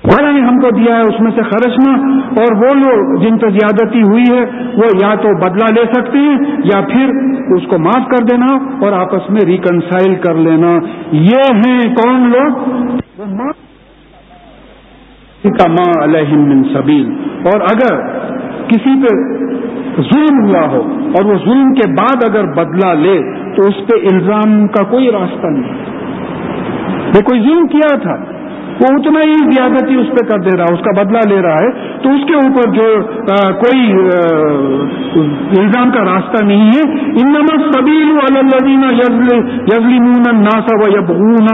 اللہ نے ہم کو دیا ہے اس میں سے خرچنا، اور وہ لوگ جن پر زیادتی ہوئی ہے وہ یا تو بدلہ لے سکتے ہیں یا پھر اس کو معاف کر دینا اور آپس میں ریکنسائل کر لینا. یہ ہیں کون لوگ؟ ما علیہم من سبیل. اور اگر کسی پہ ظلم ہوا ہو اور وہ ظلم کے بعد اگر بدلہ لے تو اس پہ الزام کا کوئی راستہ نہیں. وہ کوئی ظلم کیا تھا، وہ اتنا ہی زیادتی اس پہ کر دے رہا ہے، اس کا بدلہ لے رہا ہے، تو اس کے اوپر جو کوئی الزام کا راستہ نہیں ہے. انما السبیل علی الذین یظلمون الناس ویبغون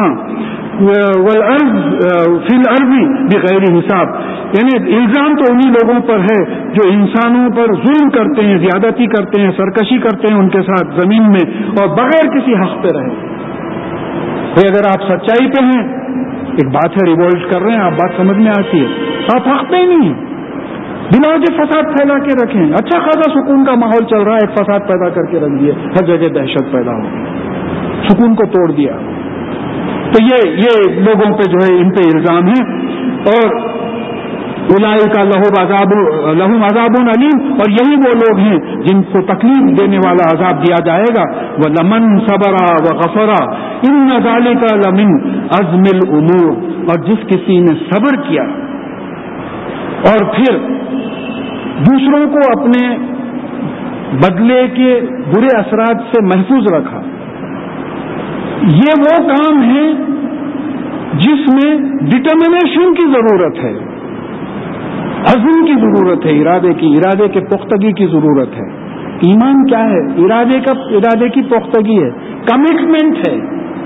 فی الارض بغیر حساب. یعنی الزام تو انہی لوگوں پر ہے جو انسانوں پر ظلم کرتے ہیں، زیادتی کرتے ہیں، سرکشی کرتے ہیں ان کے ساتھ زمین میں، اور بغیر کسی حق پہ رہے. اگر آپ سچائی پہ ہیں، ایک بات ہے ریوولٹ کر رہے ہیں آپ، بات سمجھ میں آتی ہے، آپ حق پہ ہی نہیں ہیں، بلا وجہ فساد پھیلا کے رکھیں. اچھا خاصا سکون کا ماحول چل رہا ہے، ایک فساد پیدا کر کے رکھ دیا، ہر جگہ دہشت پیدا ہو گئی، سکون کو توڑ دیا. تو یہ لوگوں پہ جو ہے ان پہ الزام ہے. اور اولئک لہم عذاب علیم، اور یہی وہ لوگ ہیں جن کو تکلیف دینے والا عذاب دیا جائے گا. وَلَمَنْ صَبَرَ وَغَفَرَ إِنَّ ذَلِكَ لَمِنْ عَزْمِ الْأُمُورِ. اور جس کسی نے صبر کیا اور پھر دوسروں کو اپنے بدلے کے برے اثرات سے محفوظ رکھا، یہ وہ کام ہے جس میں ڈٹرمنیشن کی ضرورت ہے، عزم کی ضرورت ہے، ارادے کے پختگی کی ضرورت ہے. ایمان کیا ہے؟ ارادے کی پختگی ہے، کمٹمنٹ ہے.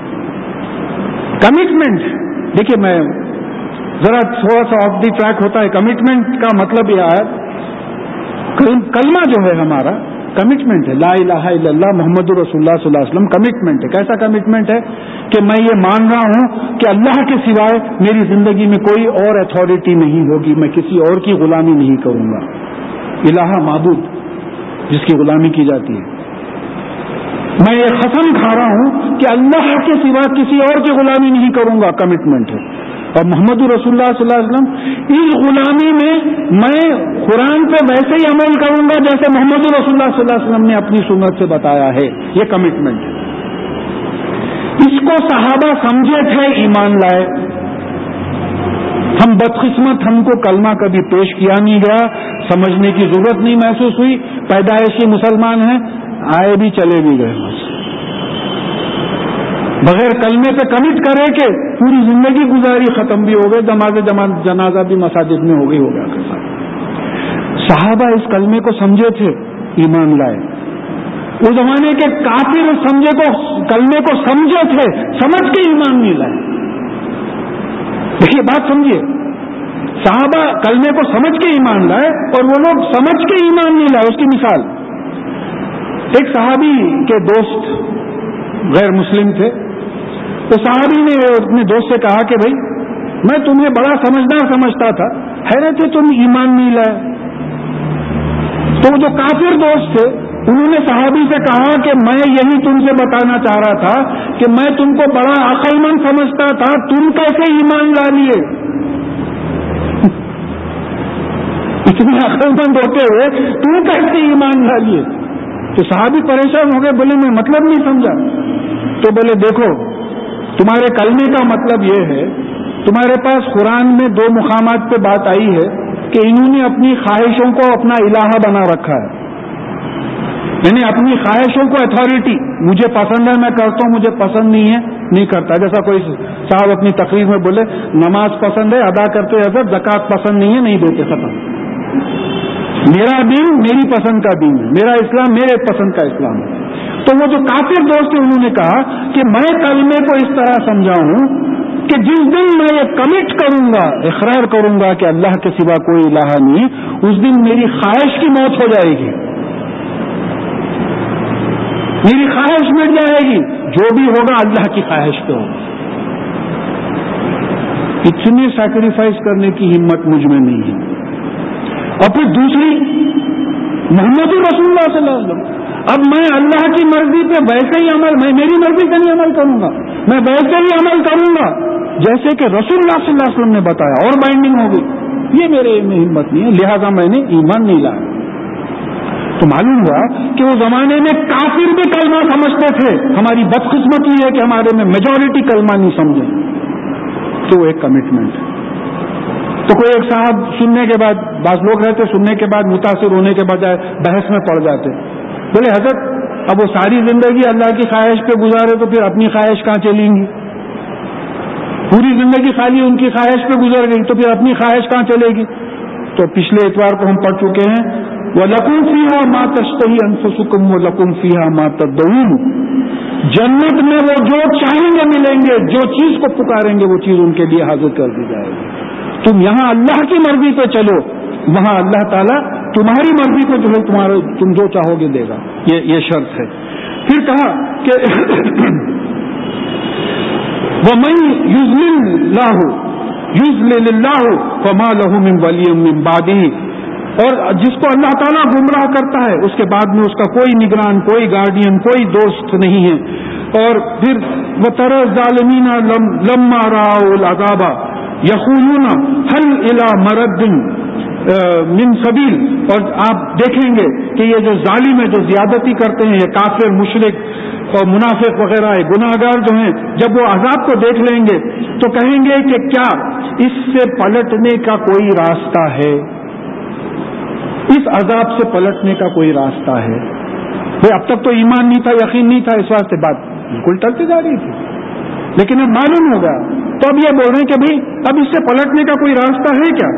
کمٹمنٹ دیکھیے، میں ذرا تھوڑا سا آف دی ٹریک ہوتا ہے. کمٹمنٹ کا مطلب یہ ہے، کلمہ جو ہے ہمارا کمٹمنٹ ہے، لا الہ الا اللہ محمد رسول اللہ صلی اللہ علیہ وسلم کمٹمنٹ ہے. کیسا کمٹمنٹ ہے؟ کہ میں یہ مان رہا ہوں کہ اللہ کے سوائے میری زندگی میں کوئی اور اتھارٹی نہیں ہوگی، میں کسی اور کی غلامی نہیں کروں گا. الہ معبود جس کی غلامی کی جاتی ہے. میں یہ قسم کھا رہا ہوں کہ اللہ کے سوا کسی اور کی غلامی نہیں کروں گا، کمٹمنٹ ہے. اور محمد رسول اللہ صلی اللہ علیہ وسلم اس غلامی میں میں قرآن پہ ویسے ہی عمل کروں گا جیسے محمد رسول اللہ صلی اللہ علیہ وسلم نے اپنی سنت سے بتایا ہے. یہ کمٹمنٹ ہے. اس کو صحابہ سمجھے تھے، ایمان لائے. ہم بدقسمت، ہم کو کلمہ کبھی پیش کیا نہیں گیا، سمجھنے کی ضرورت نہیں محسوس ہوئی، پیدائشی مسلمان ہیں، آئے بھی چلے بھی گئے. بغیر کلمے پہ کمٹ کرے کہ پوری زندگی گزاری، ختم بھی ہو گئے، جنازہ بھی مساجد میں ہو گیا کے ساتھ. صحابہ اس کلمے کو سمجھے تھے، ایمان لائے. اس زمانے کے کافر کلمے کو سمجھے تھے، سمجھ کے ایمان نہیں لائے. دیکھیے بات سمجھیے، صحابہ کلمے کو سمجھ کے ایمان لائے اور وہ لوگ سمجھ کے ایمان نہیں لائے. اس کی مثال، ایک صحابی کے دوست غیر مسلم تھے. تو صحابی نے اپنے دوست سے کہا کہ بھائی میں تمہیں بڑا سمجھدار سمجھتا تھا، حیرت ہے تم ایمان نہیں لائے. تو جو کافر دوست تھے انہوں نے صحابی سے کہا کہ میں یہی تم سے بتانا چاہ رہا تھا کہ میں تم کو بڑا عقل مند سمجھتا تھا، تم کیسے ایمان لا لیے؟ اتنے عقل مند ہوتے ہوئے تم کیسے ایمان لا لیے؟ تو صحابی پریشان ہو گئے، بولے میں مطلب نہیں سمجھا. تو بولے دیکھو، تمہارے کلمے کا مطلب یہ ہے، تمہارے پاس قرآن میں 2 مقامات پہ بات آئی ہے کہ انہوں نے اپنی خواہشوں کو اپنا الہ بنا رکھا ہے. یعنی اپنی خواہشوں کو اتھارٹی، مجھے پسند ہے میں کرتا ہوں، مجھے پسند نہیں ہے نہیں کرتا. جیسا کوئی صاحب اپنی تقریر میں بولے نماز پسند ہے ادا کرتے حضرت، زکوٰۃ پسند نہیں ہے نہیں دیتے، ختم. میرا دین میری پسند کا دین ہے، میرا اسلام میرے پسند کا اسلام ہے. تو وہ جو کافر دوست تھے انہوں نے کہا کہ میں کلمے کو اس طرح سمجھا ہوں کہ جس دن میں یہ کمٹ کروں گا، اقرار کروں گا کہ اللہ کے سوا کوئی الہ نہیں، اس دن میری خواہش کی موت ہو جائے گی، میری خواہش مٹ جائے گی، جو بھی ہوگا اللہ کی خواہش پہ ہوگا. اتنی سیکریفائس کرنے کی ہمت مجھ میں نہیں ہے. اور پھر دوسری، محمد رسول اللہ صلی اللہ علیہ وسلم، اب میں اللہ کی مرضی پہ ویسے ہی عمل، میں میری مرضی سے نہیں عمل کروں گا، میں ویسے ہی عمل کروں گا جیسے کہ رسول اللہ صلی اللہ علیہ وسلم نے بتایا اور بائنڈنگ ہو گئی. یہ میرے میں ہمت نہیں ہے، لہذا میں نے ایمان نہیں لایا. تو معلوم ہوا کہ وہ زمانے میں کافر بھی کلمہ سمجھتے تھے. ہماری بدقسمتی ہے کہ ہمارے میں میجورٹی کلمہ نہیں سمجھے. تو ایک کمٹمنٹ. تو کوئی ایک صاحب سننے کے بعد، بعض لوگ رہتے سننے کے بعد متاثر ہونے کے بجائے بحث میں پڑ جاتے. بولے حضرت اب وہ ساری زندگی اللہ کی خواہش پہ گزارے تو پھر اپنی خواہش کہاں چلیں گی؟ پوری زندگی خالی ان کی خواہش پہ گزر گئی تو پھر اپنی خواہش کہاں چلے گی؟ تو پچھلے اتوار کو ہم پڑھ چکے ہیں وَلَكُمْ فِيهَا مَا تَشْتَهِي أَنفُسُكُمْ وَلَكُمْ فِيهَا مَا تَدْعُونَ. جنت میں وہ جو چاہیں گے ملیں گے، جو چیز کو پکاریں گے وہ چیز ان کے لیے حاضر کر دی جائے گی. تم یہاں اللہ کی مرضی پہ چلو، وہاں اللہ تعالیٰ تمہاری مرضی کو جو ہے تم جو چاہو گے دے گا. یہ شرط ہے. پھر کہا کہ وَمَن يُضْلِلِ اللَّهُ فَمَا لَهُ مِن وَلِيٍّ مِّن بَعْدِهِ. اور جس کو اللہ تعالیٰ گمراہ کرتا ہے اس کے بعد میں اس کا کوئی نگران، کوئی گارڈین، کوئی دوست نہیں ہے. اور پھر وَتَرَى الظَّالِمِينَ لَمَّا رَأَوُا الْعَذَابَ يَقُولُونَ هَلْ إِلَىٰ مَرَدٍ من سبیل. اور آپ دیکھیں گے کہ یہ جو ظالم ہے، جو زیادتی کرتے ہیں، یہ کافر، مشرک اور منافق وغیرہ گناہ گار جو ہیں، جب وہ عذاب کو دیکھ لیں گے تو کہیں گے کہ کیا اس سے پلٹنے کا کوئی راستہ ہے؟ اس عذاب سے پلٹنے کا کوئی راستہ ہے؟ بھائی اب تک تو ایمان نہیں تھا، یقین نہیں تھا، اس واسطے بات بالکل ٹلتی جا رہی تھی. لیکن اب معلوم ہوگا تو اب یہ بول رہے ہیں کہ بھائی اب اس سے پلٹنے کا کوئی راستہ ہے کیا؟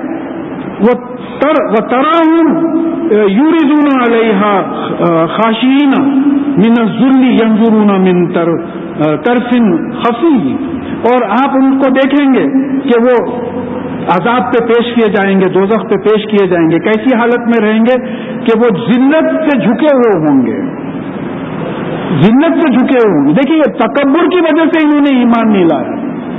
وَتَرَاهُمْ يُورِدُونَ عَلَيْهَا خَاشِعِينَ مِنَ الذُّلِّ يَنظُرُونَ مِن طَرْفٍ خَفِيٍّ. اور آپ ان کو دیکھیں گے کہ وہ عذاب پہ پیش کیے جائیں گے، دوزخ پہ پیش کیے جائیں گے. کیسی حالت میں رہیں گے کہ وہ ذلت سے جھکے ہوئے ہوں گے، ذلت سے جھکے ہوئے ہوں گے. دیکھیے تکبر کی وجہ سے انہوں نے ایمان نہیں لایا،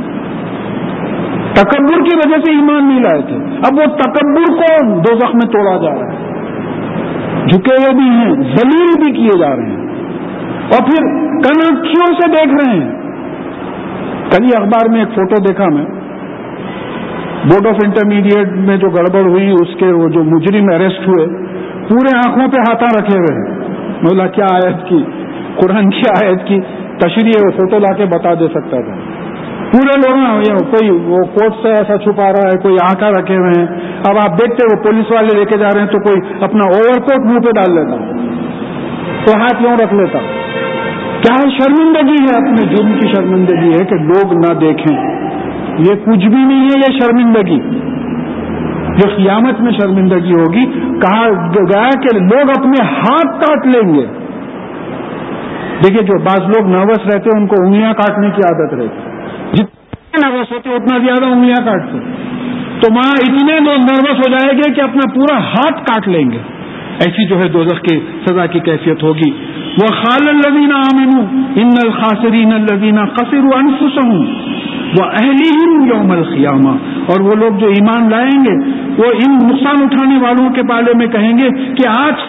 تکبر کی وجہ سے ایمان نہیں لائے تھے. اب وہ تکبر کو دوزخ میں توڑا جا رہا ہے، جھکے ہوئے بھی ہیں، ذلیل بھی کیے جا رہے ہیں، اور پھر کن آنکھوں سے دیکھ رہے ہیں. کل ہی اخبار میں ایک فوٹو دیکھا میں، بورڈ آف انٹرمیڈیٹ میں جو گڑبڑ ہوئی اس کے وہ جو مجرم اریسٹ ہوئے، پورے آنکھوں پہ ہاتھاں رکھے ہوئے ہیں. مولا کیا آیت کی، قرآن کی آیت کی تشریح وہ فوٹو لا کے بتا دے سکتا تھا. پورے لوگ کوئی وہ کوٹ سے ایسا چھپا رہا ہے، کوئی آنکھیں رکھے ہوئے ہیں. اب آپ دیکھتے وہ پولیس والے لے کے جا رہے ہیں تو کوئی اپنا اوور کوٹ منہ پہ ڈال لیتا، تو ہاتھ یوں رکھ لیتا. کیا شرمندگی ہے، اپنے جرم کی شرمندگی ہے کہ لوگ نہ دیکھیں. یہ کچھ بھی نہیں ہے، یہ شرمندگی جو قیامت میں شرمندگی ہوگی. کہا گیا کہ لوگ اپنے ہاتھ کاٹ لیں گے. دیکھیے جو بعض لوگ نروس رہتے ہیں ان کو انگلیاں کاٹنے کی عادت رہتی، جتنے نروس ہوتے اتنا زیادہ انگلیاں کاٹتے. تو وہاں اتنے لوگ نروس ہو جائیں گے کہ اپنا پورا ہاتھ کاٹ لیں گے. ایسی جو ہے دوزخ کی سزا کی کیفیت ہوگی. وَقَالَ الَّذِينَ آمَنُوا إِنَّ الْخَاسِرِينَ الَّذِينَ خَسِرُوا أَنفُسَهُمْ وَأَهْلِهِمْ يَوْمَ الْقِيَامَةِ. اور وہ لوگ جو ایمان لائیں گے وہ ان نقصان اٹھانے والوں کے بارے میں کہیں گے کہ آج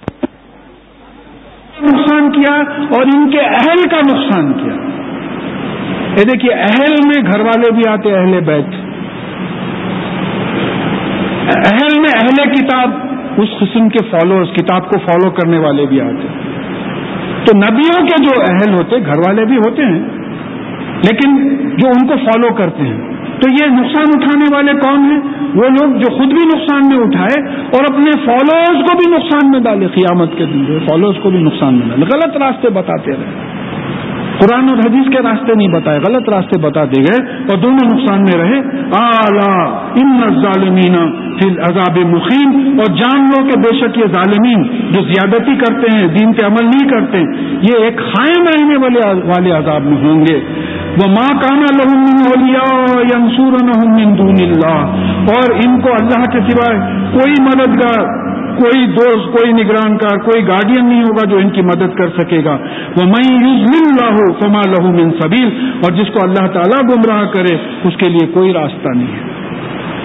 نقصان کیا اور ان کے اہل کا نقصان کیا. یہ دیکھیے اہل میں گھر والے بھی آتے، اہل بیت. اہل میں اہل کتاب، اس قسم کے فالوورز، کتاب کو فالو کرنے والے بھی آتے. تو نبیوں کے جو اہل ہوتے گھر والے بھی ہوتے ہیں، لیکن جو ان کو فالو کرتے ہیں. تو یہ نقصان اٹھانے والے کون ہیں؟ وہ لوگ جو خود بھی نقصان میں اٹھائے اور اپنے فالوورز کو بھی نقصان میں ڈالے. قیامت کے دن فالوورز کو بھی نقصان میں ڈالے، غلط راستے بتاتے رہے. قرآن اور حدیث کے راستے نہیں بتائے، غلط راستے بتاتے گئے اور دونوں نقصان میں رہے. اعلیٰ ان الظالمین فی العذاب مقیم. اور جان لو کہ بے شک یہ ظالمین جو زیادتی کرتے ہیں، دین پہ عمل نہیں کرتے، یہ ایک قائم رہنے والے عذاب میں ہوں گے. وما کان لهم من اولیاء ینصرونهم من دون اللہ. اور ان کو اللہ کے سوائے کوئی مددگار، کوئی دوست، کوئی نگرانکار، کوئی گارڈین نہیں ہوگا جو ان کی مدد کر سکے گا. وَمَن يُضْلِلْ اللَّهُ فَمَا لَهُ مِن سَبِيلٍ. اور جس کو اللہ تعالیٰ گمراہ کرے اس کے لیے کوئی راستہ نہیں ہے.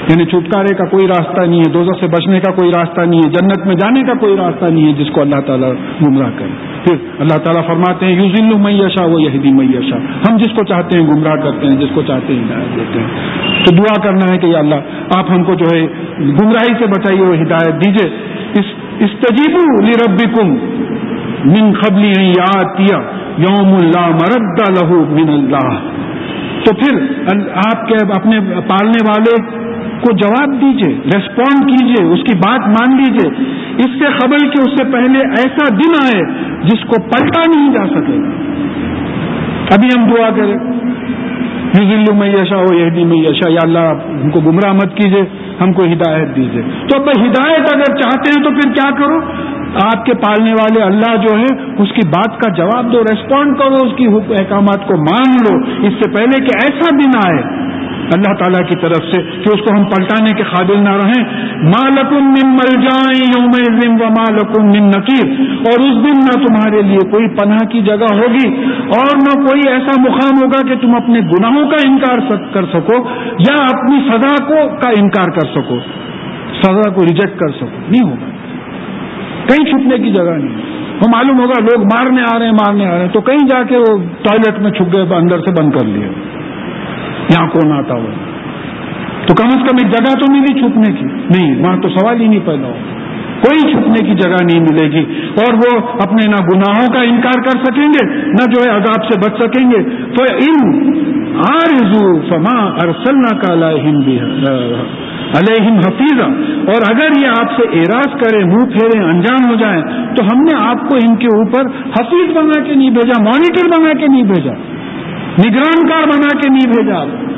یعنی چھٹکارے کا کوئی راستہ نہیں ہے، دوزخ سے بچنے کا کوئی راستہ نہیں ہے، جنت میں جانے کا کوئی راستہ نہیں ہے جس کو اللہ تعالیٰ گمراہ کرے. پھر اللہ تعالیٰ فرماتے ہیں یذل من یشاء و یہدی من یشاء، ہم جس کو چاہتے ہیں گمراہ کرتے ہیں، جس کو چاہتے ہیں ہدایت دیتے ہیں. تو دعا کرنا ہے کہ یا اللہ آپ ہم کو جو ہے گمراہی سے بچائیے اور ہدایت دیجیے. استجیبوا لربکم من قبل ان یاتیہ یوم لا مرد لہ من اللہ. تو پھر آپ کے اپنے پالنے والے کو جواب دیجیے، ریسپونڈ کیجیے، اس کی بات مان لیجیے، اس سے قبل کہ اس سے پہلے ایسا دن آئے جس کو پلٹا نہیں جا سکے گا. ابھی ہم دعا کریں یذل من یشاء و یہدی من یشاء، یا اللہ ہم کو گمراہ مت کیجیے، ہم کو ہدایت دیجیے. تو اب ہدایت اگر چاہتے ہیں تو پھر کیا کرو؟ آپ کے پالنے والے اللہ جو ہے اس کی بات کا جواب دو، ریسپونڈ کرو، اس کی احکامات کو مان لو اس سے پہلے کہ ایسا دن آئے اللہ تعالیٰ کی طرف سے کہ اس کو ہم پلٹانے کے قابل نہ رہیں. ما لکم من ملجا یومئذ وما لکم من نکیر، اور اس دن نہ تمہارے لیے کوئی پناہ کی جگہ ہوگی اور نہ کوئی ایسا مقام ہوگا کہ تم اپنے گناہوں کا انکار کر سکو یا اپنی سزا کا انکار کر سکو، سزا کو ریجیکٹ کر سکو. نہیں ہوگا، کہیں چھپنے کی جگہ نہیں. وہ معلوم ہوگا لوگ مارنے آ رہے ہیں تو کہیں جا کے وہ ٹوائلٹ میں چھپ گئے، اندر سے بند کر لیے، یہاں کون آتا ہو، تو کم از کم ایک جگہ تو ملی چھپنے کی. نہیں، وہاں تو سوال ہی نہیں پیدا ہو، کوئی چھپنے کی جگہ نہیں ملے گی، اور وہ اپنے نہ گناہوں کا انکار کر سکیں گے نہ جو ہے عذاب سے بچ سکیں گے. فَإِنْ عَارِضُوا فَمَا أَرْسَلْنَاكَ عَلَيْهِمْ حَفِيظًا، اور اگر یہ آپ سے اعراض کرے، منہ پھیرے، انجان ہو جائیں، تو ہم نے آپ کو ان کے اوپر حفیظ بنا کے نہیں بھیجا، مانیٹر بنا کے نہیں بھیجا، نگران کار بنا کے نہیں بھیجا.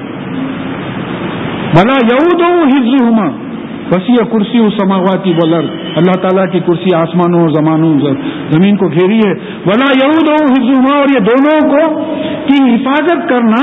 بھلا یعودہ حفظہما وسیع کرسی السماوات والارض، اللہ تعالیٰ کی کرسی آسمانوں اور زمین کو گھیری ہے. ولا یعودہ حفظہما، اور یہ دونوں کو کی حفاظت کرنا،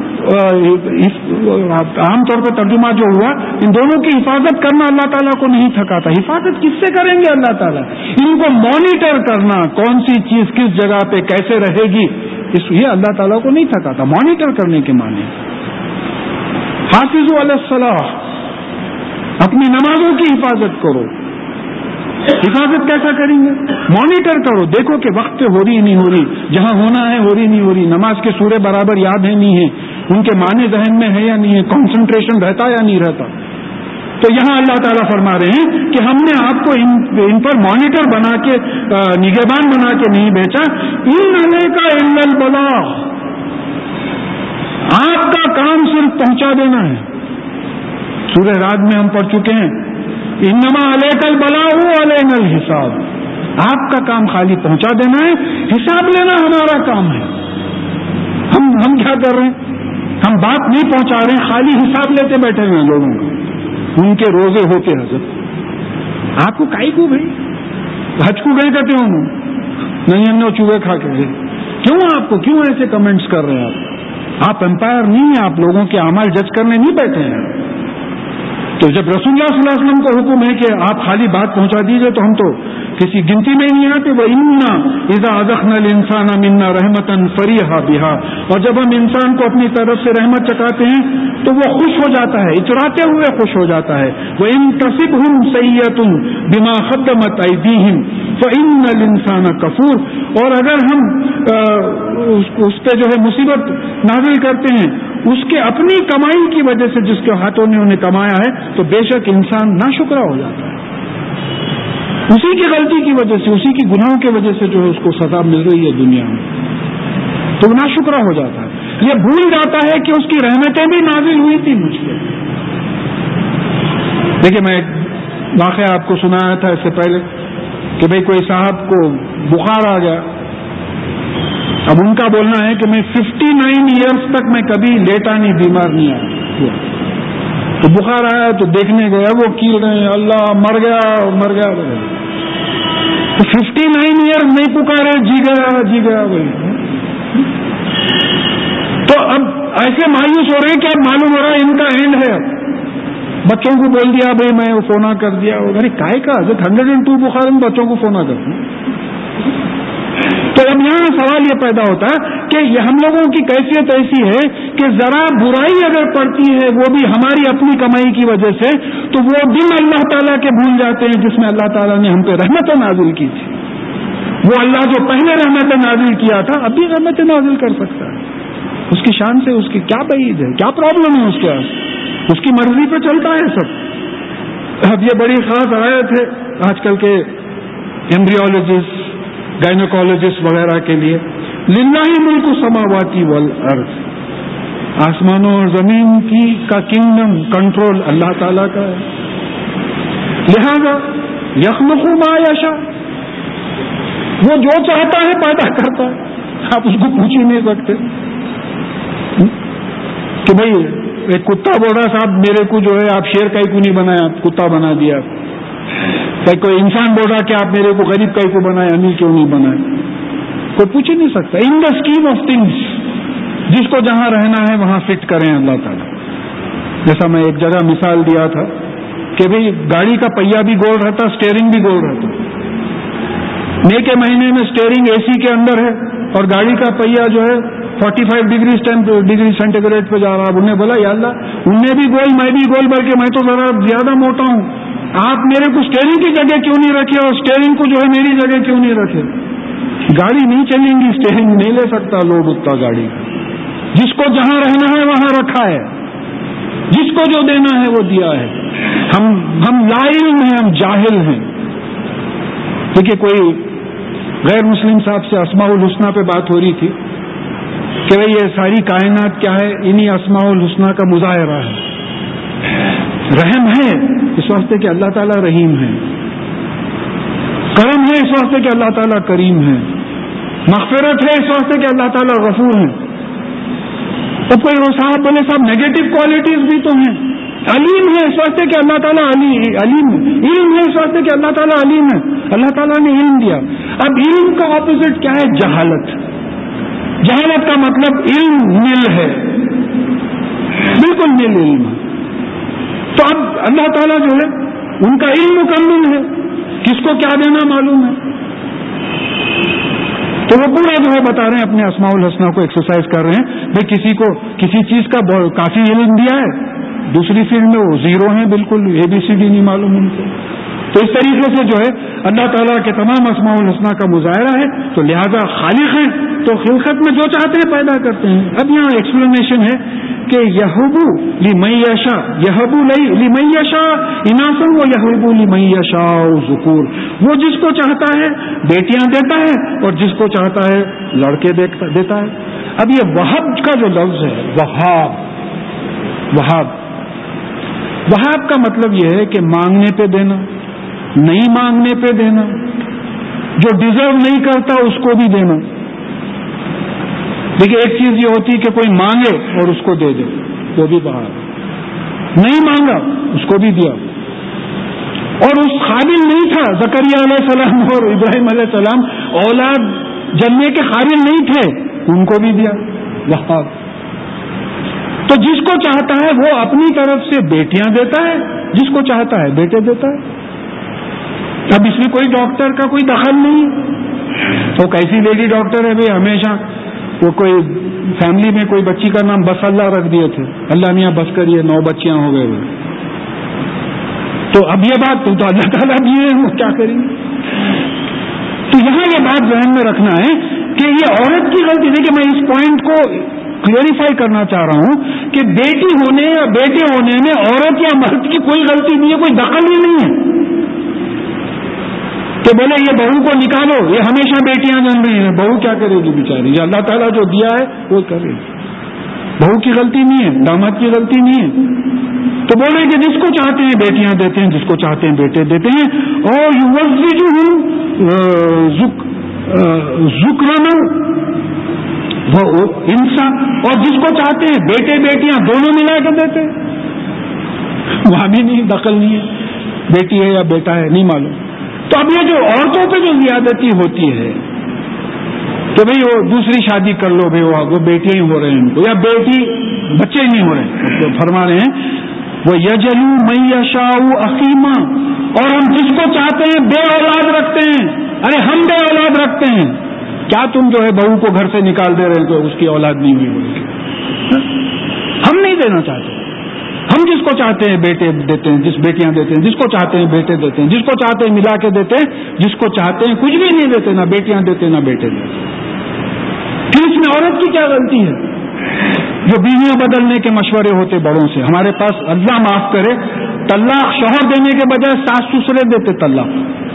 عام طور پہ ترجمہ جو ہوا ان دونوں کی حفاظت کرنا اللہ تعالیٰ کو نہیں تھکاتا. حفاظت کس سے کریں گے اللہ تعالیٰ؟ ان کو مانیٹر کرنا، کون سی چیز کس جگہ پہ کیسے رہے گی، یہ اللہ تعالیٰ کو نہیں تھکاتا. مانیٹر کرنے کے معنی حافظوا علی الصلاۃ، اپنی نمازوں کی حفاظت کرو. حفاظت کیسا کریں گے؟ مانیٹر کرو، دیکھو کہ وقت پہ ہو رہی نہیں ہو رہی، جہاں ہونا ہے ہو رہی نہیں ہو رہی، نماز کے سورے برابر یاد ہے نہیں ہے، ان کے معنی ذہن میں ہے یا نہیں ہے، کنسنٹریشن رہتا یا نہیں رہتا. تو یہاں اللہ تعالیٰ فرما رہے ہیں کہ ہم نے آپ کو ان پر مانیٹر بنا کے، نگہبان بنا کے نہیں بھیجا. ان علیک الا البلاغ، آپ کا کام صرف پہنچا دینا ہے. سورہ رعد میں ہم پڑھ چکے ہیں انما علیک البلاغ وعلینا الحساب، آپ کا کام خالی پہنچا دینا ہے، حساب لینا ہمارا کام ہے. ہم کیا کر رہے ہیں؟ ہم بات نہیں پہنچا رہے ہیں، خالی حساب لیتے بیٹھے ہوئے ہیں لوگوں کا. ان کے روزے ہوتے حضرت آپ کو کائی کو بھائی حج کو گئے کہتے ہوں نہیں، ہم نے چوہے کھا کے گئے. کیوں آپ کو کیوں ایسے کمنٹس کر رہے ہیں؟ آپ امپائر نہیں ہیں، آپ لوگوں کے اعمال جج کرنے نہیں بیٹھے ہیں. تو جب رسول اللہ صلی اللہ علیہ وسلم کا حکم ہے کہ آپ خالی بات پہنچا دیجئے تو ہم تو کسی گنتی میں نہیں آتے. وَإِنَّا إِذَا أَذَقْنَا الْإِنسَانَ مِنَّا رَحْمَةً فَرِحَ بِهَا، اور جب ہم انسان کو اپنی طرف سے رحمت چکاتے ہیں تو وہ خوش ہو جاتا ہے، اتراتے ہوئے خوش ہو جاتا ہے. وَإِن تَصِبْهُمْ سَيِّئَةٌ بِمَا قَدَّمَتْ أَيْدِيهِمْ فَإِنَّ الْإِنسَانَ كَفُورٌ، اور اگر ہم اس پہ جو ہے مصیبت نازل کرتے ہیں اس کے اپنی کمائی کی وجہ سے، جس کے ہاتھوں نے انہیں کمایا ہے، تو بے شک انسان ناشکرا ہو جاتا ہے. اسی کی غلطی کی وجہ سے، اسی کی گناہوں کی وجہ سے جو ہے اس کو سزا مل رہی ہے دنیا میں، تو وہ ناشکرا ہو جاتا ہے. یہ بھول جاتا ہے کہ اس کی رحمتیں بھی نازل ہوئی تھی مجھ پہ. دیکھیے میں ایک واقعہ آپ کو سنایا تھا اس سے پہلے کہ بھئی کوئی صاحب کو بخار آ گیا. اب ان کا بولنا ہے کہ میں 59 ایئرس تک میں کبھی لیٹا نہیں، بیمار نہیں آیا. تو بخار آیا تو دیکھنے گیا، وہ کیل رہے ہیں اللہ مر گیا مر گیا. تو 59 ایئرس نہیں پکارے، جی گیا بھائی. تو اب ایسے مایوس ہو رہے ہیں کہ اب معلوم ہو رہا ہے ان کا اینڈ ہے. بچوں کو بول دیا بھائی میں وہ فونا کر دیا. ارے کائے کا 102 بخار میں بچوں کو فونا کر دیا. تو اب یہاں سوال یہ پیدا ہوتا ہے کہ یہ ہم لوگوں کی کیفیت ایسی ہے کہ ذرا برائی اگر پڑتی ہے وہ بھی ہماری اپنی کمائی کی وجہ سے، تو وہ دن اللہ تعالیٰ کے بھول جاتے ہیں جس میں اللہ تعالیٰ نے ہم پہ رحمت نازل کی تھی. وہ اللہ جو پہلے رحمت نازل کیا تھا اب بھی رحمت نازل کر سکتا ہے. اس کی شان سے اس کی کیا بعید ہے، کیا پرابلم ہے اس کے پاس، اس کی مرضی پہ چلتا ہے سب. اب یہ بڑی خاص آیت ہے آج کل کے ایمبریولوجسٹ، گائنیکولوجسٹ وغیرہ کے لیے. للہ ملک السماوات والارض، آسمانوں اور زمین کی کا کنگڈم، کنٹرول اللہ تعالیٰ کا ہے. لہذا یخلق ما یشاء، وہ جو چاہتا ہے پیدا کرتا ہے. آپ اس کو پوچھ ہی نہیں سکتے کہ بھئی ایک کتا بول رہا صاحب میرے کو جو ہے آپ شیر کا ہی کو نہیں بنایا، آپ کتا بنا دیا. کوئی انسان بول رہا کہ آپ میرے کو غریب کا ہی کو بنائے، امیر کیوں نہیں بنائے. کوئی پوچھ ہی نہیں سکتا. In the scheme of things, جس کو جہاں رہنا ہے وہاں فٹ کریں اللہ تعالیٰ. جیسا میں ایک جگہ مثال دیا تھا کہ بھئی گاڑی کا پہیا بھی گول رہتا، اسٹیئرنگ بھی گول رہتا. مئی کے مہینے میں اسٹیئرنگ اے سی کے اندر ہے اور گاڑی کا پہیا جو ہے 45 ڈگری سینٹی گریڈ پہ جا رہا. انہیں بولا یا اللہ انہیں بھی گول میں بھی گول، بلکہ میں تو ذرا زیادہ موٹا ہوں، آپ میرے کو اسٹیئرنگ کی جگہ کیوں نہیں رکھے اور اسٹیئرنگ کو جو ہے میری جگہ کیوں نہیں رکھے. گاڑی نہیں چلیں گی، اسٹیئرنگ نہیں لے سکتا لوڈ اتنا گاڑی. جس کو جہاں رہنا ہے وہاں رکھا ہے، جس کو جو دینا ہے وہ دیا ہے. ہم لا علم ہیں، ہم جاہل ہیں. دیکھیے کوئی غیر مسلم صاحب سے اسماء الحسنہ پہ بات ہو رہی تھی کہ بھئی یہ ساری کائنات کیا ہے، انہی اسماء الحسنہ کا مظاہرہ ہے. رحم ہے اس واسطے کہ اللہ تعالیٰ رحیم ہے، کرم ہے اس واسطے کہ اللہ تعالیٰ کریم ہے، مغفرت ہے اس واسطے کہ اللہ تعالیٰ غفور ہے. تو کوئی وہ صاحب بولے صاحب نیگیٹو کوالٹیز بھی تو ہیں. علیم ہے اس واسطے کہ اللہ تعالیٰ علیم ہے، علم ہے اس واسطے کہ اللہ تعالیٰ علیم ہے، اللہ تعالیٰ نے علم دیا. اب علم کا اپوزٹ کیا ہے؟ جہالت. جہالت کا مطلب علم نل ہے، بالکل نل علم. تو اب اللہ تعالیٰ جو ہے ان کا علم مکمل ہے، کس کو کیا دینا معلوم ہے. تو وہ پورا جو ہے بتا رہے ہیں، اپنے اسماء الحسنہ کو ایکسرسائز کر رہے ہیں. بھائی کسی کو کسی چیز کا کافی علم دیا ہے، دوسری فیلڈ میں وہ زیرو ہیں، بالکل ABCD نہیں معلوم ان کو. تو اس طریقے سے جو ہے اللہ تعالیٰ کے تمام اسماء الحسنہ کا مظاہرہ ہے. تو لہذا خالق ہیں تو خلقت میں جو چاہتے ہیں پیدا کرتے ہیں. اب یہاں ایکسپلینیشن ہے کہ یہبو لمن یشاء، یہبو لمن یشاء اناثا و یہبو لمن یشاء ذکور. وہ جس کو چاہتا ہے بیٹیاں دیتا ہے اور جس کو چاہتا ہے لڑکے دیتا ہے. اب یہ وہاب کا جو لفظ ہے، وہاب کا مطلب یہ ہے کہ مانگنے پہ دینا، نہیں مانگنے پہ دینا، جو ڈیزرو نہیں کرتا اس کو بھی دینا. دیکھیے ایک چیز یہ ہوتی کہ کوئی مانگے اور اس کو دے دے، وہ بھی وہاب. نہیں مانگا اس کو بھی دیا، اور اس قابل نہیں تھا، زکریا علیہ السلام اور ابراہیم علیہ السلام اولاد جننے کے قابل نہیں تھے، ان کو بھی دیا. وہاب. تو جس کو چاہتا ہے وہ اپنی طرف سے بیٹیاں دیتا ہے، جس کو چاہتا ہے بیٹے دیتا ہے. اب اس میں کوئی ڈاکٹر کا کوئی دخل نہیں. وہ کیسی لیڈی ڈاکٹر ہے بھائی، ہمیشہ وہ کوئی فیملی میں کوئی بچی کا نام بس اللہ رکھ دیے تھے، اللہ نے بس کریے 9 بچیاں ہو گئے. تو اب یہ بات تو اللہ تعالیٰ بھی ہے، وہ کیا کریں گے. تو یہاں یہ بات ذہن میں رکھنا ہے کہ یہ عورت کی غلطی نہیں. کہ میں اس پوائنٹ کو کلیئریفائی کرنا چاہ رہا ہوں کہ بیٹی ہونے یا بیٹے ہونے میں عورت یا مرد کی کوئی غلطی نہیں ہے، کوئی دخل ہی نہیں ہے. کہ بولے یہ بہو کو نکالو، یہ ہمیشہ بیٹیاں جن رہی ہیں، بہو کیا کرے گی بیچاری. یہ اللہ تعالیٰ جو دیا ہے وہ کرے گی. بہو کی غلطی نہیں ہے، داماد کی غلطی نہیں ہے. تو بول رہے کہ جس کو چاہتے ہیں بیٹیاں دیتے ہیں، جس کو چاہتے ہیں بیٹے دیتے ہیں. اور یوزوجہم ذکرانا وہ انسان، اور جس کو چاہتے ہیں بیٹے بیٹیاں دونوں ملا کے دیتے ہیں. وہاں بھی نہیں دخل نہیں ہے، بیٹی ہے یا بیٹا ہے نہیں معلوم. تو اب یہ جو عورتوں پہ جو زیادتی ہوتی ہے کہ بھئی وہ دوسری شادی کر لو، بھئی وہ بیٹیاں ہی ہو رہے ہیں ان کو، یا بیٹی بچے ہی نہیں ہو رہے. تو فرما رہے ہیں وہ یجلو من یشاء عقیما، اور ہم جس کو چاہتے ہیں بے اولاد رکھتے ہیں. ارے ہم بے اولاد رکھتے ہیں، کیا تم جو ہے بہو کو گھر سے نکال دے رہے ہیں تو اس کی اولاد نہیں ہوئی بول کے. ہم نہیں دینا چاہتے. ہم جس کو چاہتے ہیں بیٹے دیتے ہیں, جس بیٹیاں دیتے ہیں, جس کو چاہتے ہیں بیٹے دیتے ہیں, جس کو چاہتے ہیں ملا کے دیتے ہیں, جس کو چاہتے ہیں کچھ بھی نہیں دیتے, نہ بیٹیاں دیتے نہ بیٹے دیتے. کہ اس میں عورت کی کیا غلطی ہے؟ جو بیویاں بدلنے کے مشورے ہوتے بڑوں سے, ہمارے پاس اللہ معاف کرے طلاق شوہر دینے کے بجائے ساس سسرے دیتے طلاق,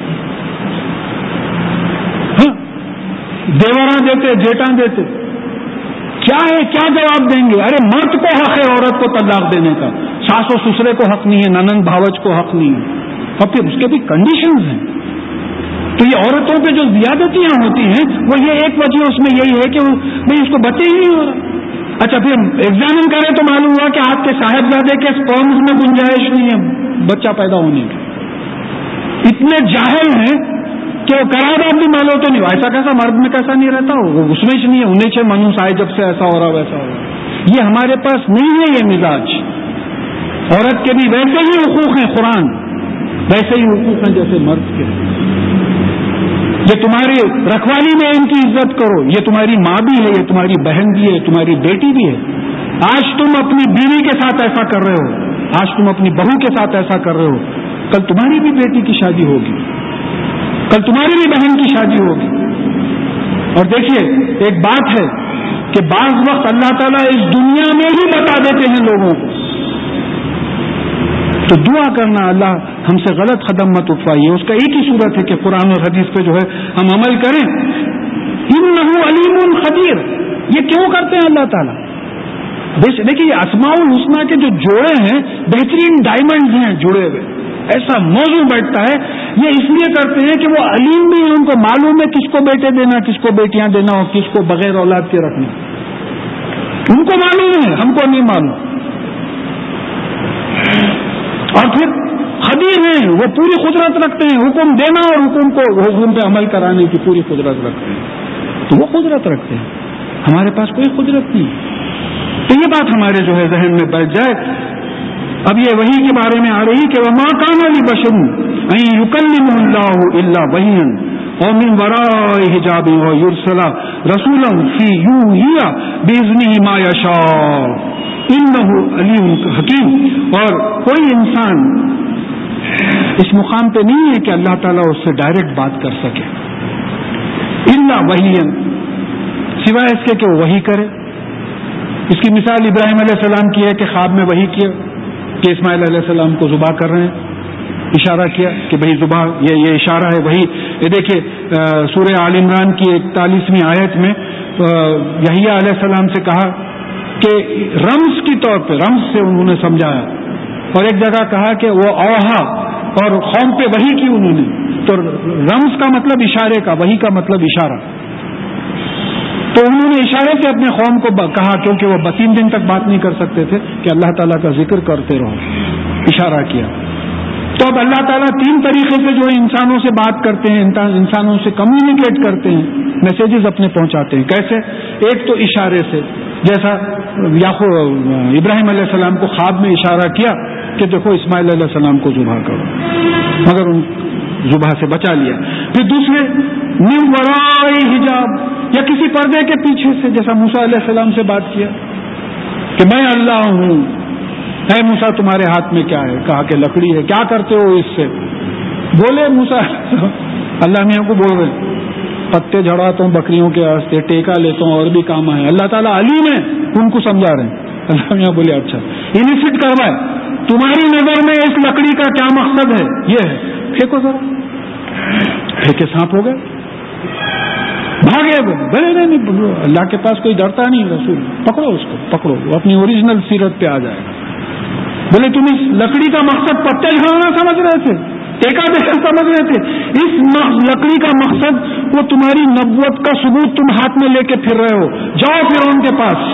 دیوراں دیتے, جیٹاں دیتے. کیا ہے, کیا جواب دیں گے؟ ارے مرد کو حق ہے عورت کو طلاق دینے کا, ساس و سسرے کو حق نہیں ہے, ننند بھاوج کو حق نہیں ہے. اور پھر اس کے بھی کنڈیشنز ہیں. تو یہ عورتوں پہ جو زیادتیاں ہوتی ہیں وہ یہ ایک وجہ اس میں یہی ہے کہ بھئی اس کو بچے ہی نہیں ہو رہا. اچھا پھر ایگزامن کریں تو معلوم ہوا کہ آپ کے صاحبزادے کے سپرمز میں گنجائش نہیں ہے بچہ پیدا ہونے کی. اتنے جاہل ہیں کہ وہ قرار آپ بھی مانو تو نہیں, ایسا کیسا مرد میں کیسا نہیں رہتا, وہ اس میں نہیں ہے, انہیں سے منوس آئے جب سے ایسا ہو رہا ویسا ہو رہا. یہ ہمارے پاس نہیں ہے یہ مزاج. عورت کے بھی ویسے ہی حقوق ہیں, قرآن ویسے ہی حقوق ہیں جیسے مرد کے. یہ تمہاری رکھوالی میں ان کی عزت کرو, یہ تمہاری ماں بھی ہے, یہ تمہاری بہن بھی ہے, تمہاری بیٹی بھی ہے. آج تم اپنی بیوی کے ساتھ ایسا کر رہے ہو, آج تم اپنی بہو کے ساتھ ایسا کر رہے ہو, کل تمہاری بھی بیٹی کی شادی ہوگی, کل تمہاری بھی بہن کی شادی ہوگی. اور دیکھیے ایک بات ہے کہ بعض وقت اللہ تعالیٰ اس دنیا میں ہی بتا دیتے ہیں لوگوں کو, تو دعا کرنا اللہ ہم سے غلط قدم مت اٹھوائیے. اس کا ایک ہی صورت ہے کہ قرآن اور حدیث پہ جو ہے ہم عمل کریں. انہ علیم خبیر, یہ کیوں کرتے ہیں اللہ تعالیٰ؟ دیکھیے یہ اسماء الحسنہ کے جو جوڑے ہیں بہترین ڈائمنڈز ہیں جڑے ہوئے, ایسا موضوع بیٹھتا ہے. یہ اس لیے کرتے ہیں کہ وہ علیم بھی, ان کو معلوم ہے کس کو بیٹے دینا, کس کو بیٹیاں دینا اور کس کو بغیر اولاد کے رکھنا. ان کو معلوم ہے, ہم کو نہیں معلوم. اور پھر خبیر ہیں, وہ پوری قدرت رکھتے ہیں, حکم دینا اور حکم پہ عمل کرانے کی پوری قدرت رکھتے ہیں. تو وہ قدرت رکھتے ہیں, ہمارے پاس کوئی قدرت نہیں. تو یہ بات ہمارے جو ہے ذہن میں بیٹھ جائے. اب یہ وحی کے بارے میں آ رہی کہ وما کان لبشر ان یکلمہ اللہ الا وحیا اور من وراء حجاب ویرسل رسولا فی یوحی باذنہ ما یشاء انہ علیم حکیم. اور کوئی انسان اس مقام پہ نہیں ہے کہ اللہ تعالیٰ اس سے ڈائریکٹ بات کر سکے الا وحیا, سوائے اس کے کہ وہ وحی کرے. اس کی مثال ابراہیم علیہ السلام کی ہے کہ خواب میں وحی کیا کہ اسماعیل علیہ السلام کو ذبح کر رہے ہیں, اشارہ کیا کہ بھئی ذبح, یہ اشارہ ہے وہی. یہ دیکھیے سورہ آل عمران کی 41ویں آیت میں یحییٰ علیہ السلام سے کہا کہ رمز کی طور پہ, رمز سے انہوں نے سمجھایا, اور ایک جگہ کہا کہ وہ اوہا اور قوم پہ وحی کی انہوں نے. تو رمز کا مطلب اشارے کا, وحی کا مطلب اشارہ. تو انہوں نے اشارے سے اپنے قوم کو کہا, کیونکہ وہ 3 دن تک بات نہیں کر سکتے تھے, کہ اللہ تعالیٰ کا ذکر کرتے رہو, اشارہ کیا. تو اب اللہ تعالیٰ 3 طریقے سے جو ہے انسانوں سے بات کرتے ہیں, انسانوں سے کمیونیکیٹ کرتے ہیں, میسیجز اپنے پہنچاتے ہیں. کیسے؟ ایک تو اشارے سے, جیسا ابراہیم علیہ السلام کو خواب میں اشارہ کیا کہ دیکھو اسماعیل علیہ السلام کو ذبح کرو, مگر ان ذبح سے بچا لیا. پھر دوسرے من وراء حجاب, یا کسی پردے کے پیچھے سے, جیسا موسیٰ علیہ السلام سے بات کیا کہ میں اللہ ہوں, اے موسیٰ تمہارے ہاتھ میں کیا ہے؟ کہا کہ لکڑی ہے. کیا کرتے ہو اس سے؟ بولے موسیٰ, اللہ میاں کو بول رہے پتے جھڑاتا ہوں بکریوں کے واسطے, ٹیکا لیتا ہوں, اور بھی کام ہے. اللہ تعالیٰ علیم ہے, ان کو سمجھا رہے ہیں. اللہ میاں بولے اچھا انیسٹ کروائے, تمہاری نظر میں اس لکڑی کا کیا مقصد ہے؟ یہ ہے, پھینکو ذرا. پھینکے سانپ ہو گئے, بھاگے. بولے نہیں, اللہ کے پاس کوئی ڈرتا نہیں. رسول پکڑو اس کو, پکڑو, وہ اپنی اوریجنل سیرت پہ آ جائے گا. بولے تم اس لکڑی کا مقصد پتے جھاڑنا سمجھ رہے تھے, ٹیکا دینا سمجھ رہے تھے؟ اس لکڑی کا مقصد وہ تمہاری نبوت کا ثبوت تم ہاتھ میں لے کے پھر رہے ہو. جاؤ پھر ان کے پاس,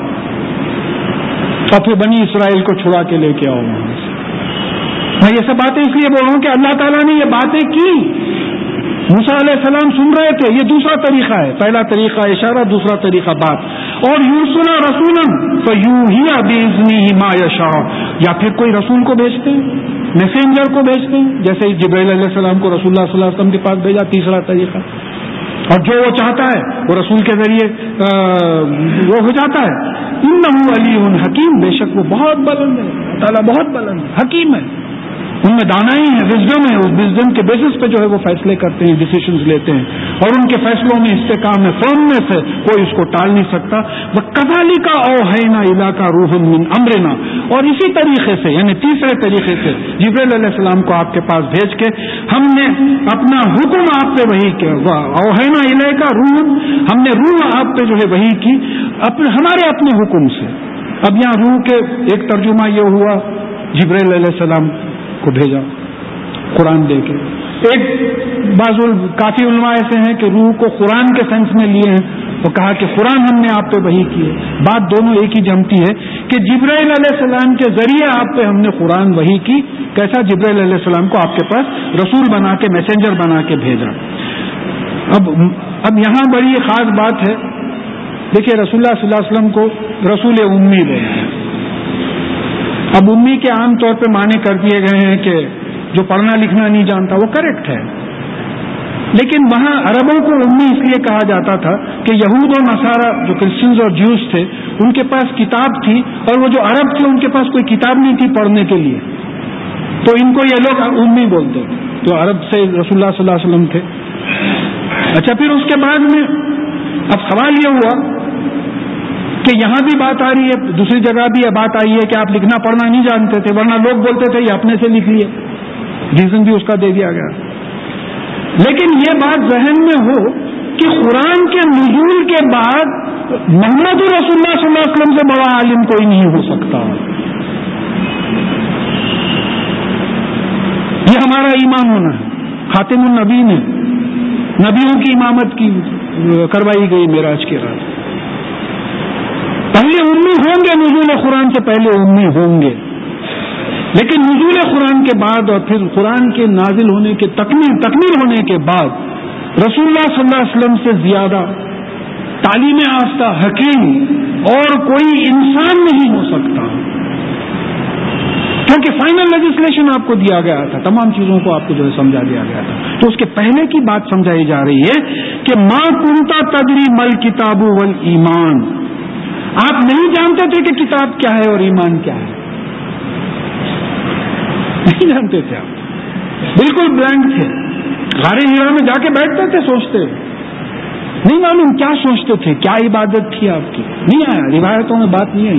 اور پھر بنی اسرائیل کو چھڑا کے لے کے آؤ وہاں سے. میں یہ سب باتیں اس لیے بول رہا ہوں کہ اللہ تعالیٰ نے یہ باتیں کی, موسیٰ علیہ السلام سن رہے تھے. یہ دوسرا طریقہ ہے. پہلا طریقہ اشارہ, دوسرا طریقہ بات. اور یرسل رسولا فیوحی باذنہ ما یشاء, یا پھر کوئی رسول کو بھیجتے ہیں, میسنجر کو بھیجتے ہیں, جیسے جبرائیل علیہ السلام کو رسول اللہ صلی اللہ علیہ وسلم کے پاس بھیجا. تیسرا طریقہ اور جو وہ چاہتا ہے وہ رسول کے ذریعے وہ ہو جاتا ہے. انہ علی حکیم، بے شک وہ بہت بلند ہے، اللہ تعالیٰ بہت بلند ہے، حکیم ہے، ان میں دانائی ہے، وزڈم ہے. اس وزڈم کے بیسس پہ جو ہے وہ فیصلے کرتے ہیں، ڈیسیشنز لیتے ہیں، اور ان کے فیصلوں میں استحکام ہے، فرمنس ہے، کوئی اس کو ٹال نہیں سکتا. وَكَذَلِكَ أَوْحَيْنَا إِلَيْكَ رُوحًا مِّنْ أَمْرِنَا، اور اسی طریقے سے یعنی تیسرے طریقے سے جبرائیل علیہ السلام کو آپ کے پاس بھیج کے ہم نے اپنا حکم آپ پہ وحی کیا. أَوْحَيْنَا إِلَيْكَ رُوحًا، ہم نے روح آپ پہ جو ہے وحی کی ہمارے اپنے حکم سے. اب یہاں روح کے ایک ترجمہ یہ ہوا جبرائیل علیہ السلام کو بھیجا قرآن دے کے. ایک کافی علماء ایسے ہیں کہ روح کو قرآن کے سینس میں لیے ہیں، وہ کہا کہ قرآن ہم نے آپ پہ وحی کی ہے. بات دونوں ایک ہی جمتی ہے کہ جبرائیل علیہ السلام کے ذریعے آپ پہ ہم نے قرآن وحی کی. کیسا؟ جبرائیل علیہ السلام کو آپ کے پاس رسول بنا کے، میسنجر بنا کے بھیجا. اب یہاں بڑی خاص بات ہے. دیکھیے رسول اللہ صلی اللہ علیہ وسلم کو رسول امی بولتے ہیں. اب امی کے عام طور پہ معنی کر دیے گئے ہیں کہ جو پڑھنا لکھنا نہیں جانتا، وہ کریکٹ ہے. لیکن وہاں عربوں کو امی اس لیے کہا جاتا تھا کہ یہود اور نصارہ جو کرسچنز اور جوز تھے ان کے پاس کتاب تھی، اور وہ جو عرب تھے ان کے پاس کوئی کتاب نہیں تھی پڑھنے کے لیے، تو ان کو یہ لوگ امی بولتے تھے. تو عرب سے رسول اللہ صلی اللہ علیہ وسلم تھے. اچھا، پھر اس کے بعد میں اب سوال یہ ہوا کہ یہاں بھی بات آ رہی ہے، دوسری جگہ بھی یہ بات آئی ہے کہ آپ لکھنا پڑھنا نہیں جانتے تھے، ورنہ لوگ بولتے تھے یہ اپنے سے لکھ لیے. ریزن بھی اس کا دے دیا گیا. لیکن یہ بات ذہن میں ہو کہ قرآن کے نزول کے بعد محمد رسول اللہ صلی اللہ علیہ وسلم سے بڑا عالم کوئی نہیں ہو سکتا. یہ ہمارا ایمان ہونا ہے. خاتم النبیین ہے، نبیوں کی امامت کی کروائی گئی معراج کی رات. پہلے امی ہوں گے، نزول قرآن سے پہلے امی ہوں گے، لیکن نزول قرآن کے بعد اور پھر قرآن کے نازل ہونے کے تکمیل ہونے کے بعد رسول اللہ صلی اللہ علیہ وسلم سے زیادہ تعلیم یافتہ حکیم اور کوئی انسان نہیں ہو سکتا، کیونکہ فائنل لیجسلیشن آپ کو دیا گیا تھا، تمام چیزوں کو آپ کو جو ہے سمجھا دیا گیا تھا. تو اس کے پہلے کی بات سمجھائی جا رہی ہے کہ ما کنتا تدری مل کتاب والایمان، آپ نہیں جانتے تھے کہ کتاب کیا ہے اور ایمان کیا ہے، نہیں جانتے تھے. آپ بالکل بلینک تھے. غار حرا میں جا کے بیٹھتے تھے، سوچتے نہیں معلوم کیا سوچتے تھے، کیا عبادت تھی آپ کی، نہیں آیا، روایتوں میں بات نہیں آئی.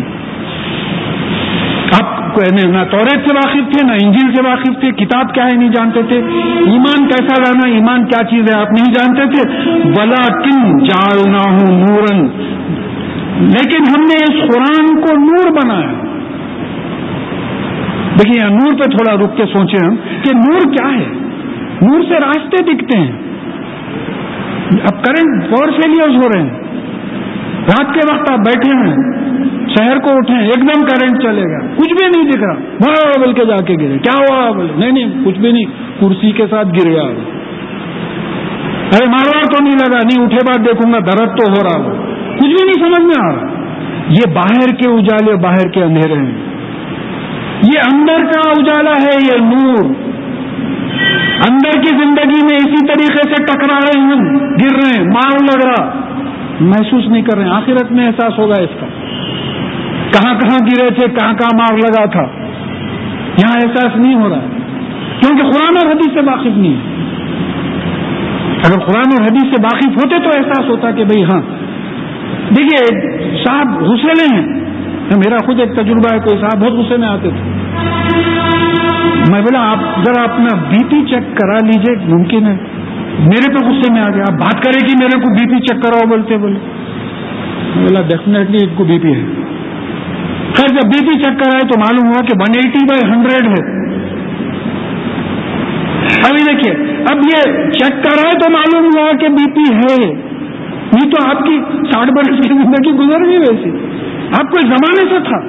آپ نہ توریت سے واقف تھے، نہ انجیل سے واقف تھے، کتاب کیا ہے نہیں جانتے تھے، ایمان کیسا لانا، ایمان کیا چیز ہے آپ نہیں جانتے تھے. وَلَٰكِن جَعَلْنَاهُ نُورًا، لیکن ہم نے اس قرآن کو نور بنایا. دیکھیے یہاں نور پہ تھوڑا رک کے سوچیں ہم کہ نور کیا ہے. نور سے راستے دکھتے ہیں. اب کرنٹ پاور فیلیئرز ہو رہے ہیں، رات کے وقت آپ بیٹھے ہیں، شہر کو اٹھیں، ایک دم کرنٹ چلے گا، کچھ بھی نہیں دکھ رہا، بڑا بول کے جا کے گرے، کیا ہوا بولے، نہیں کچھ بھی نہیں، کرسی کے ساتھ گر گیا. ارے ماروا تو نہیں لگا، نہیں اٹھے بعد دیکھوں گا درد تو ہو رہا ہو، کچھ بھی نہیں سمجھ میں آ رہا. یہ باہر کے اجالے، باہر کے اندھیرے ہیں، یہ اندر کا اجالا ہے، یہ نور. اندر کی زندگی میں اسی طریقے سے ٹکرا رہے ہیں، گر رہے ہیں، مار لگ رہا، محسوس نہیں کر رہے ہیں. آخرت میں احساس ہوگا اس کا، کہاں کہاں گرے تھے، کہاں کہاں مار لگا تھا. یہاں احساس نہیں ہو رہا کیونکہ قرآن اور حدیث سے واقف نہیں ہے. اگر قرآن اور حدیث سے واقف ہوتے تو احساس ہوتا کہ بھئی ہاں. دیکھیے صاحب غصے میں ہیں، میرا خود ایک تجربہ ہے، کوئی صاحب بہت غصے میں آتے تھے، میں بولا آپ ذرا اپنا بی پی چیک کرا لیجئے، ممکن ہے میرے پہ غصے میں آ گیا، آپ بات کریں کہ میرے کو بی پی چیک کراؤ بولتے بولے. بولا ڈیفینیٹلی ان کو بی پی ہے. خیر جب بی پی چیک کرائے تو معلوم ہوا کہ 180/100 ہے. ابھی دیکھیے اب یہ چیک کرائے تو معلوم ہوا کہ بی پی ہے، نہیں تو آپ کی 60 برس کی زندگی گزر گئی ویسی، آپ کو زمانے سے تھا.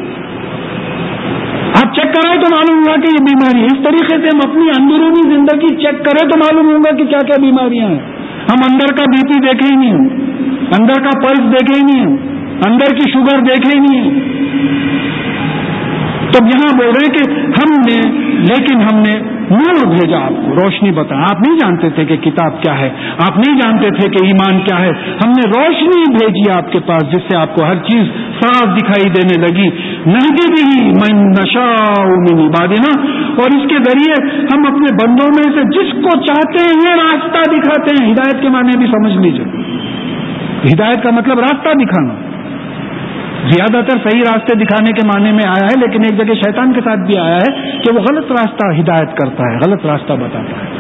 آپ چیک کرائے تو معلوم ہوا کہ یہ بیماری ہے. اس طریقے سے ہم اپنی اندرونی زندگی چیک کریں تو معلوم ہوگا کہ کیا کیا بیماریاں ہیں. ہم اندر کا بی پی دیکھے ہی نہیں ہوں، اندر کا پلس دیکھے ہی نہیں ہوں، اندر کی شوگر دیکھے ہی نہیں ہوں. تب یہاں بول رہے ہیں کہ ہم نے نور بھیجا آپ کو، روشنی بتایا. آپ نہیں جانتے تھے کہ کتاب کیا ہے، آپ نہیں جانتے تھے کہ ایمان کیا ہے. ہم نے روشنی بھیجی آپ کے پاس جس سے آپ کو ہر چیز صاف دکھائی دینے لگی. نہدی بھی من نشاء من عبادنا، اور اس کے ذریعے ہم اپنے بندوں میں سے جس کو چاہتے ہیں راستہ دکھاتے ہیں. ہدایت کے معنی بھی سمجھ لیجیے. ہدایت کا مطلب راستہ دکھانا. زیادہ تر صحیح راستے دکھانے کے معنی میں آیا ہے، لیکن ایک جگہ شیطان کے ساتھ بھی آیا ہے کہ وہ غلط راستہ ہدایت کرتا ہے، غلط راستہ بتاتا ہے.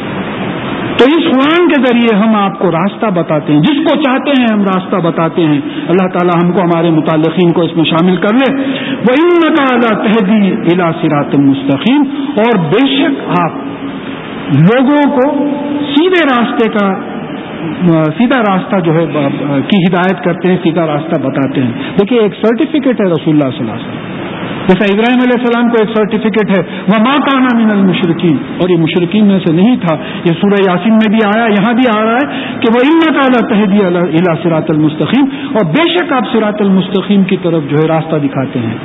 تو اس قرآن کے ذریعے ہم آپ کو راستہ بتاتے ہیں، جس کو چاہتے ہیں ہم راستہ بتاتے ہیں. اللہ تعالی ہم کو ہمارے متعلقین کو اس میں شامل کر لے. وَإِنَّكَ لَا تَهْدِي إِلَىٰ صِرَاطٍ مُّسْتَقِيمٍ، اور بے شک آپ لوگوں کو سیدھے راستے کا سیدھا راستہ جو ہے کی ہدایت کرتے ہیں، سیدھا راستہ بتاتے ہیں. دیکھیے ایک سرٹیفکیٹ ہے رسول اللہ صلی اللہ علیہ وسلم، جیسا ابراہیم علیہ السلام کو ایک سرٹیفکیٹ ہے وَمَا كَانَ مِنَ الْمُشْرِكِينَ، اور یہ مشرکین میں سے نہیں تھا. یہ سورہ یاسین میں بھی آیا، یہاں بھی آ رہا ہے کہ وَإِنَّكَ لَتَهْدِي إِلَىٰ صِرَاطٍ الْمُسْتَقِيمٍ، اور بے شک آپ صراط المستقیم کی طرف جو ہے راستہ دکھاتے ہیں.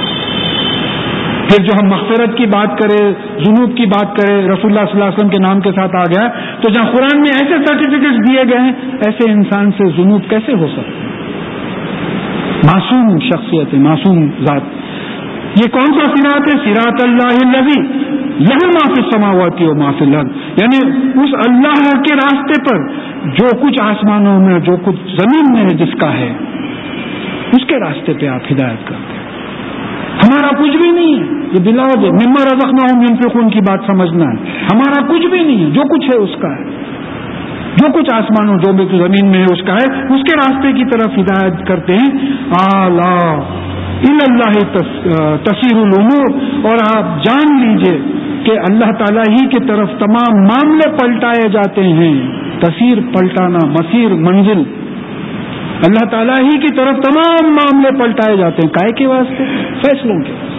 پھر جو ہم مغفرت کی بات کریں، ذنوب کی بات کریں، رسول اللہ صلی اللہ علیہ وسلم کے نام کے ساتھ آ گیا. تو جہاں قرآن میں ایسے سرٹیفکیٹس دیے گئے ہیں، ایسے انسان سے ذنوب کیسے ہو سکتے ہیں؟ معصوم شخصیت ہے، معصوم ذات. یہ کون سا صراط ہے؟ صراط اللہ الذی لہ ما فی السماوات و ما فی الارض، یعنی اس اللہ کے راستے پر جو کچھ آسمانوں میں جو کچھ زمین میں ہے جس کا ہے، اس کے راستے پہ آپ ہدایت کرتے ہیں. ہمارا کچھ بھی نہیں ہے. یہ بلاؤ مما رزقناہم ينفقون کی بات سمجھنا ہے. ہمارا کچھ بھی نہیں ہے، جو کچھ ہے اس کا ہے، جو کچھ آسمانوں جو بھی زمین میں ہے اس کا ہے. اس کے راستے کی طرف ہدایت کرتے ہیں. الا الی اللہ تسیر الامور، اور آپ جان لیجئے کہ اللہ تعالیٰ ہی کی طرف تمام معاملے پلٹائے جاتے ہیں. تسیر پلٹانا، مسیر منزل، اللہ تعالیٰ ہی کی طرف تمام معاملے پلٹائے جاتے ہیں. کائے کے واسطے؟ فیصلوں کے واسطے.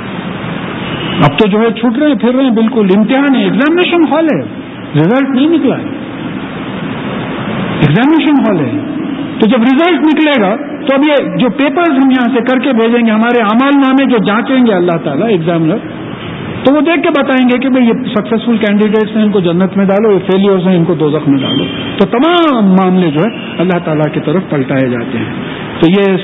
اب تو جو ہے چھوٹ رہے ہیں، پھر رہے ہیں، بالکل امتحان ہے، ایگزامینیشن ہال ہے، رزلٹ نہیں نکلا ہے، ایگزامینیشن ہال ہے. تو جب رزلٹ نکلے گا تو اب یہ جو پیپرز ہم یہاں سے کر کے بھیجیں گے، ہمارے اعمال نامے جو جانچیں گے اللہ تعالیٰ ایگزامنر، تو وہ دیکھ کے بتائیں گے کہ بھئی یہ سکسیسفل کینڈیڈیٹس ہیں، ان کو جنت میں ڈالو، یہ فیلیئرز ہیں، ان کو دوزخ میں ڈالو. تو تمام معاملے جو ہے اللہ تعالیٰ کی طرف پلٹائے جاتے ہیں. تو یہ